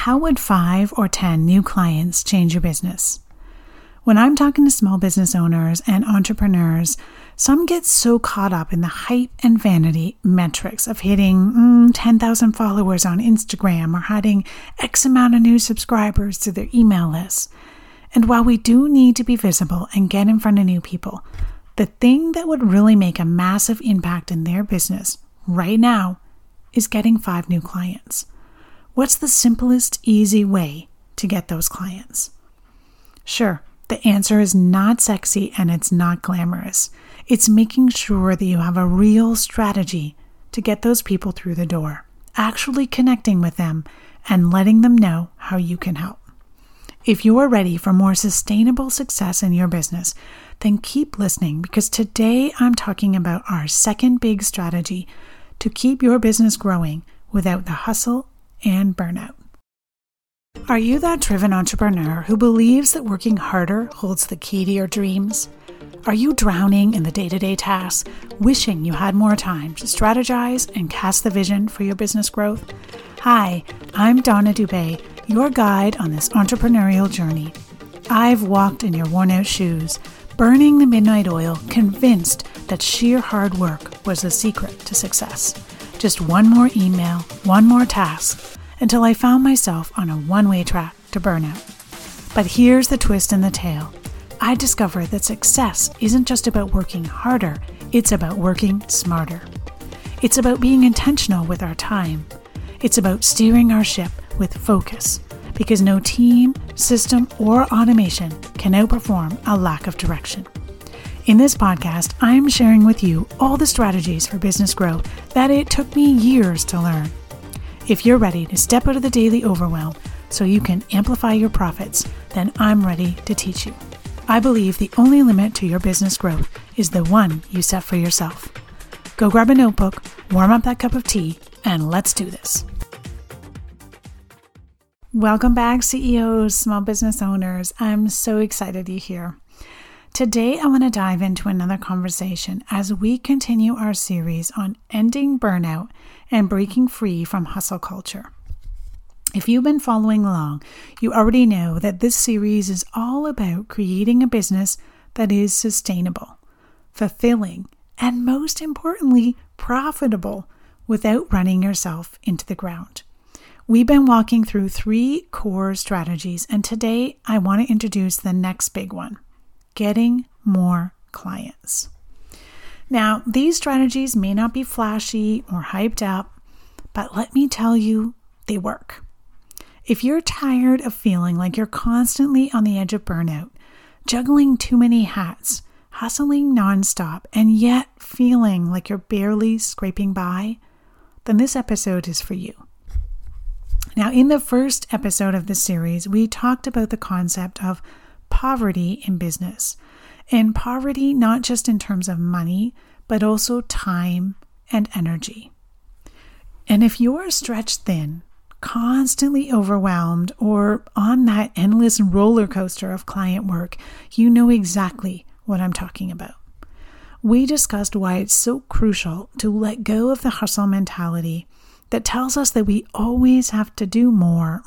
how would 5 or 10 new clients change your business? When I'm talking to small business owners and entrepreneurs, some get so caught up in the hype and vanity metrics of hitting 10,000 followers on Instagram or having X amount of new subscribers to their email list. And while we do need to be visible and get in front of new people, the thing that would really make a massive impact in their business right now is getting 5 new clients. What's the simplest, easy way to get those clients? Sure, the answer is not sexy and it's not glamorous. It's making sure that you have a real strategy to get those people through the door, actually connecting with them and letting them know how you can help. If you are ready for more sustainable success in your business, then keep listening, because today I'm talking about our second big strategy to keep your business growing without the hustle and burnout. Are you that driven entrepreneur who believes that working harder holds the key to your dreams? Are you drowning in the day-to-day tasks, wishing you had more time to strategize and cast the vision for your business growth? Hi, I'm Donna Dubé, your guide on this entrepreneurial journey. I've walked in your worn-out shoes, burning the midnight oil, convinced that sheer hard work was the secret to success. Just one more email, one more task, until I found myself on a one-way track to burnout. But here's the twist in the tale. I discovered that success isn't just about working harder, it's about working smarter. It's about being intentional with our time. It's about steering our ship with focus, because no team, system, or automation can outperform a lack of direction. In this podcast, I'm sharing with you all the strategies for business growth that it took me years to learn. If you're ready to step out of the daily overwhelm so you can amplify your profits, then I'm ready to teach you. I believe the only limit to your business growth is the one you set for yourself. Go grab a notebook, warm up that cup of tea, and let's do this. Welcome back, CEOs, small business owners. I'm so excited you're here. Today, I want to dive into another conversation as we continue our series on ending burnout and breaking free from hustle culture. If you've been following along, you already know that this series is all about creating a business that is sustainable, fulfilling, and most importantly, profitable without running yourself into the ground. We've been walking through 3 core strategies, and today I want to introduce the next big one: getting more clients. Now, these strategies may not be flashy or hyped up, but let me tell you, they work. If you're tired of feeling like you're constantly on the edge of burnout, juggling too many hats, hustling nonstop, and yet feeling like you're barely scraping by, then this episode is for you. Now, in the first episode of this series, we talked about the concept of poverty in business. And poverty not just in terms of money, but also time and energy. And if you're stretched thin, constantly overwhelmed, or on that endless roller coaster of client work, you know exactly what I'm talking about. We discussed why it's so crucial to let go of the hustle mentality that tells us that we always have to do more,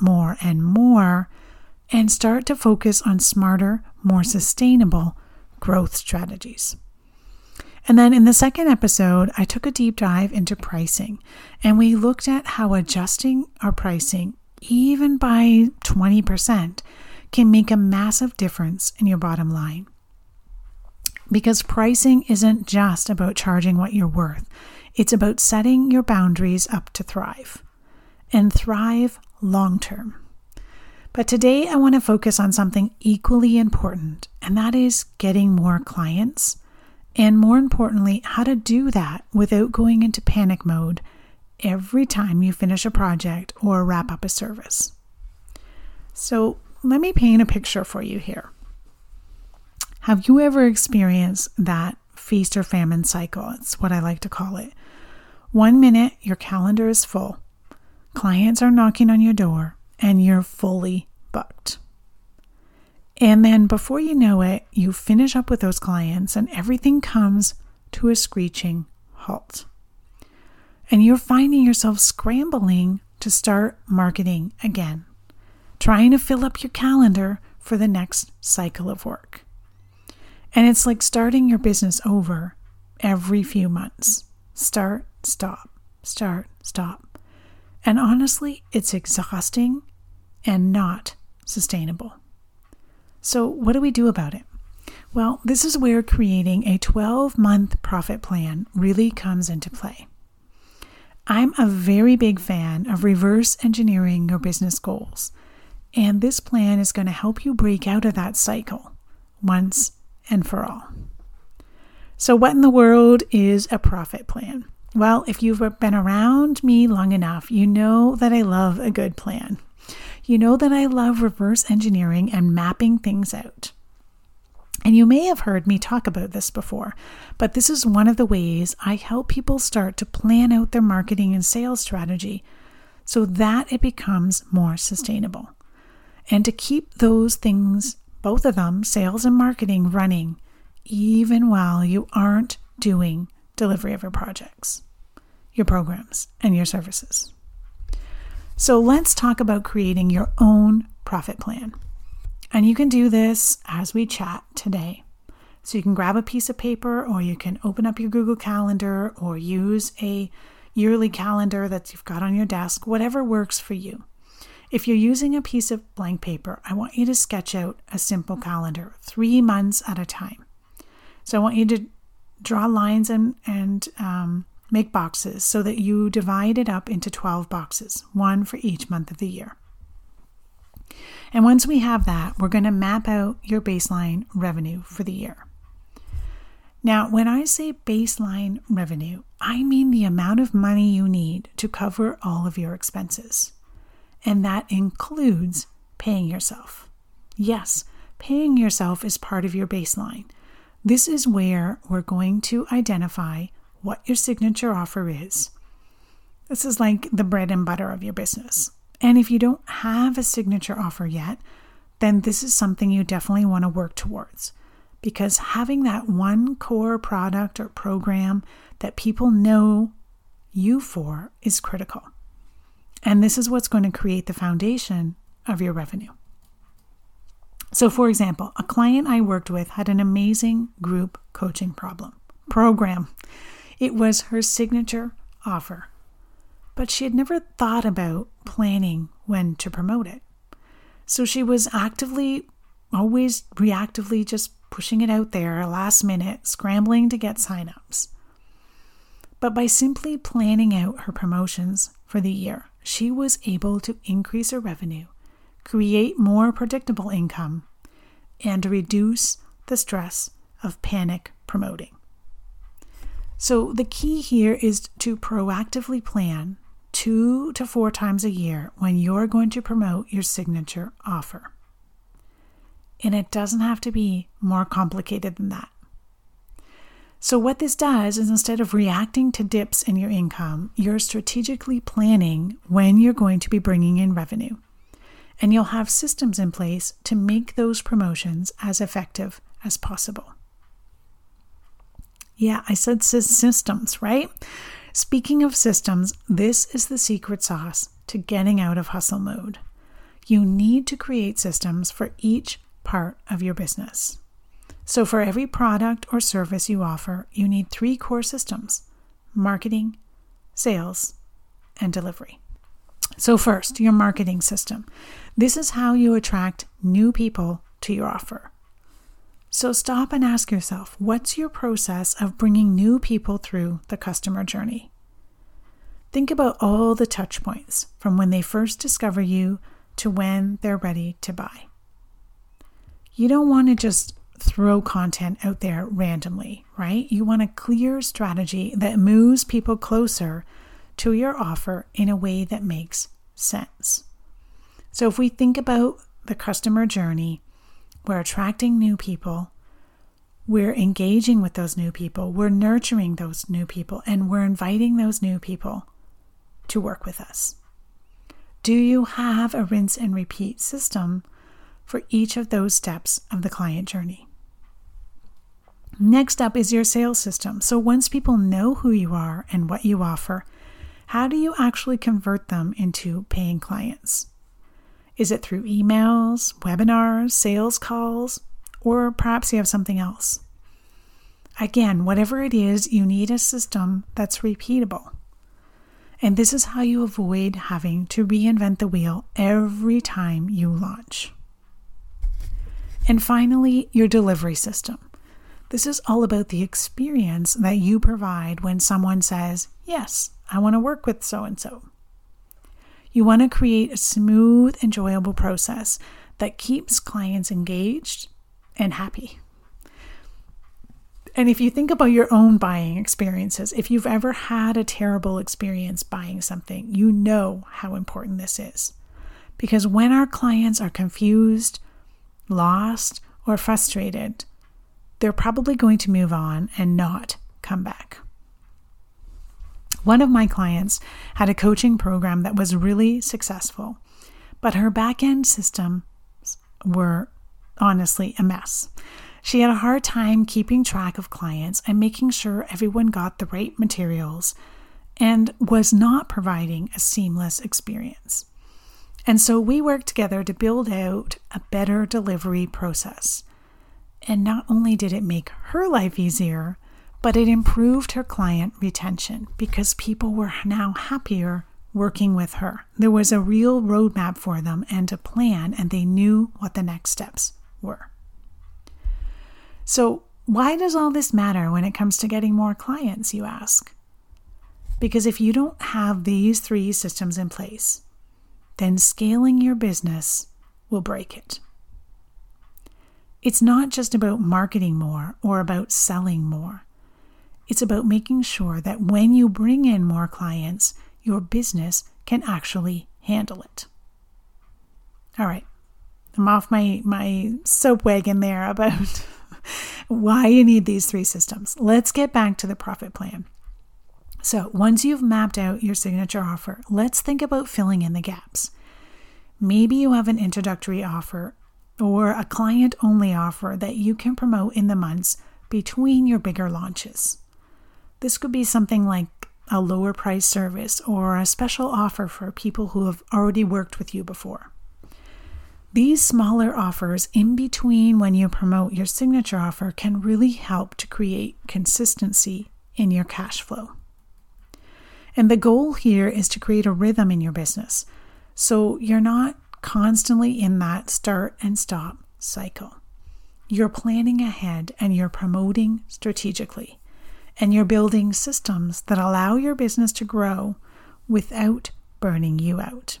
and start to focus on smarter, more sustainable growth strategies. And then in the second episode, I took a deep dive into pricing, and we looked at how adjusting our pricing, even by 20%, can make a massive difference in your bottom line. Because pricing isn't just about charging what you're worth. It's about setting your boundaries up to thrive, and thrive long term. But today I want to focus on something equally important, and that is getting more clients, and more importantly, how to do that without going into panic mode every time you finish a project or wrap up a service. So let me paint a picture for you here. Have you ever experienced that feast or famine cycle? It's what I like to call it. 1 minute, your calendar is full. Clients are knocking on your door and you're fully booked. And then before you know it, you finish up with those clients and everything comes to a screeching halt. And you're finding yourself scrambling to start marketing again. trying to fill up your calendar for the next cycle of work. And it's like starting your business over every few months. Start, stop, start, stop. And honestly, it's exhausting and not sustainable. So what do we do about it? Well, this is where creating a 12-month profit plan really comes into play. I'm a very big fan of reverse engineering your business goals, and this plan is going to help you break out of that cycle once and for all. So what in the world is a profit plan? Well, if you've been around me long enough, you know that I love a good plan. You know that I love reverse engineering and mapping things out. And you may have heard me talk about this before, but this is one of the ways I help people start to plan out their marketing and sales strategy so that it becomes more sustainable. And to keep those things, both of them, sales and marketing, running, even while you aren't doing delivery of your projects, your programs, and your services. So let's talk about creating your own profit plan. And you can do this as we chat today. So you can grab a piece of paper, or you can open up your Google Calendar, or use a yearly calendar that you've got on your desk, whatever works for you. If you're using a piece of blank paper, I want you to sketch out a simple calendar, 3 months at a time. So I want you to draw lines and make boxes so that you divide it up into 12 boxes, one for each month of the year. And once we have that, we're going to map out your baseline revenue for the year. Now, when I say baseline revenue, I mean the amount of money you need to cover all of your expenses. And that includes paying yourself. Yes, paying yourself is part of your baseline. This is where we're going to identify what your signature offer is. This is like the bread and butter of your business. And if you don't have a signature offer yet, then this is something you definitely want to work towards, because having that one core product or program that people know you for is critical. And this is what's going to create the foundation of your revenue. So for example, a client I worked with had an amazing group coaching program. It was her signature offer, but she had never thought about planning when to promote it. So she was always reactively just pushing it out there last minute, scrambling to get signups. But by simply planning out her promotions for the year, she was able to increase her revenue, create more predictable income, and reduce the stress of panic promoting. So the key here is to proactively plan 2 to 4 times a year when you're going to promote your signature offer. And it doesn't have to be more complicated than that. So what this does is, instead of reacting to dips in your income, you're strategically planning when you're going to be bringing in revenue. And you'll have systems in place to make those promotions as effective as possible. Yeah, I said systems, right? Speaking of systems, this is the secret sauce to getting out of hustle mode. You need to create systems for each part of your business. So for every product or service you offer, you need 3 core systems: marketing, sales, and delivery. So first, your marketing system. This is how you attract new people to your offer. So stop and ask yourself, what's your process of bringing new people through the customer journey? Think about all the touch points from when they first discover you to when they're ready to buy. You don't want to just throw content out there randomly, right? You want a clear strategy that moves people closer to your offer in a way that makes sense. So if we think about the customer journey, we're attracting new people, we're engaging with those new people, we're nurturing those new people, and we're inviting those new people to work with us. Do you have a rinse and repeat system for each of those steps of the client journey? Next up is your sales system. So once people know who you are and what you offer, how do you actually convert them into paying clients? Is it through emails, webinars, sales calls, or perhaps you have something else? Again, whatever it is, you need a system that's repeatable. And this is how you avoid having to reinvent the wheel every time you launch. And finally, your delivery system. This is all about the experience that you provide when someone says, yes, I want to work with so-and-so. You want to create a smooth, enjoyable process that keeps clients engaged and happy. And if you think about your own buying experiences, if you've ever had a terrible experience buying something, you know how important this is. Because when our clients are confused, lost, or frustrated, they're probably going to move on and not come back. One of my clients had a coaching program that was really successful, but her back-end systems were honestly a mess. She had a hard time keeping track of clients and making sure everyone got the right materials and was not providing a seamless experience. And so we worked together to build out a better delivery process. And not only did it make her life easier, but it improved her client retention because people were now happier working with her. There was a real roadmap for them and a plan, and they knew what the next steps were. So why does all this matter when it comes to getting more clients, you ask? Because if you don't have these 3 systems in place, then scaling your business will break it. It's not just about marketing more or about selling more. It's about making sure that when you bring in more clients, your business can actually handle it. All right, I'm off my soap wagon there about why you need these 3 systems. Let's get back to the profit plan. So once you've mapped out your signature offer, let's think about filling in the gaps. Maybe you have an introductory offer or a client-only offer that you can promote in the months between your bigger launches. This could be something like a lower price service or a special offer for people who have already worked with you before. These smaller offers in between when you promote your signature offer can really help to create consistency in your cash flow. And the goal here is to create a rhythm in your business so you're not constantly in that start and stop cycle. You're planning ahead and you're promoting strategically, and you're building systems that allow your business to grow without burning you out.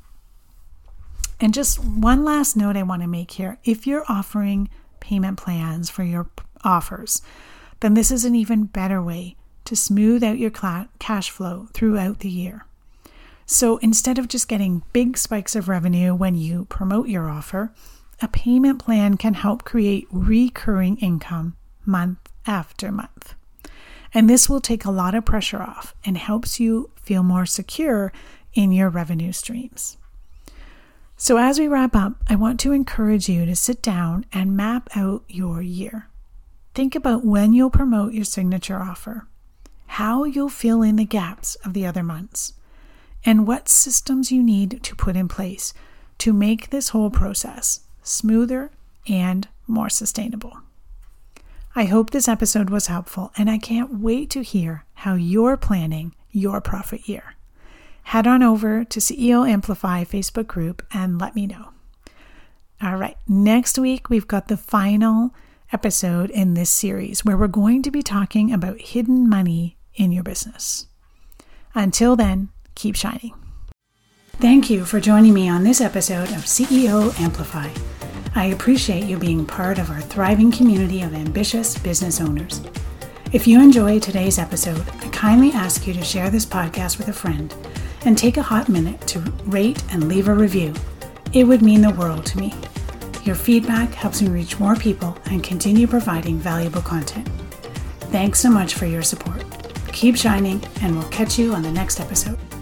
And just one last note I want to make here. If you're offering payment plans for your offers, then this is an even better way to smooth out your cash flow throughout the year. So instead of just getting big spikes of revenue when you promote your offer, a payment plan can help create recurring income month after month. And this will take a lot of pressure off and helps you feel more secure in your revenue streams. So as we wrap up, I want to encourage you to sit down and map out your year. Think about when you'll promote your signature offer, how you'll fill in the gaps of the other months, and what systems you need to put in place to make this whole process smoother and more sustainable. I hope this episode was helpful, and I can't wait to hear how you're planning your profit year. Head on over to CEO Amplify Facebook group and let me know. All right, next week we've got the final episode in this series where we're going to be talking about hidden money in your business. Until then, keep shining. Thank you for joining me on this episode of CEO Amplify. I appreciate you being part of our thriving community of ambitious business owners. If you enjoyed today's episode, I kindly ask you to share this podcast with a friend and take a hot minute to rate and leave a review. It would mean the world to me. Your feedback helps me reach more people and continue providing valuable content. Thanks so much for your support. Keep shining, and we'll catch you on the next episode.